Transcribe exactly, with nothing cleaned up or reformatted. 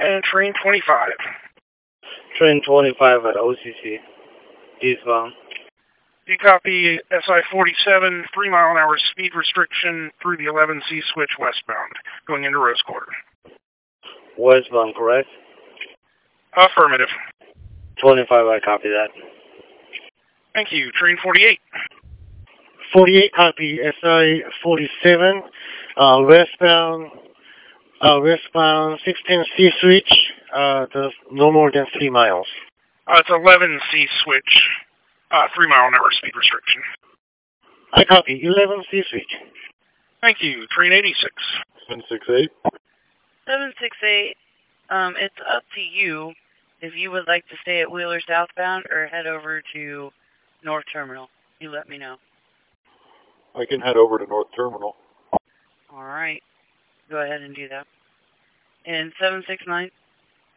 And train twenty-five. Train twenty-five at O C C. Eastbound. You copy S I forty-seven, three mile an hour speed restriction through the eleven C switch westbound, going into Rose Quarter. Westbound, correct? Affirmative. twenty-five, I copy that. Thank you. Train forty-eight. forty-eight, copy. S I forty-seven, uh, westbound, uh, westbound sixteen C switch, uh, the, no more than three miles. Uh, it's eleven C switch, uh, three mile an hour speed restriction. I copy. eleven C switch. Thank you. Train eighty-six. seven six eight. seven six eight, um, it's up to you if you would like to stay at Wheeler southbound or head over to North Terminal. You let me know. I can head over to North Terminal. All right. Go ahead and do that. And seven six nine?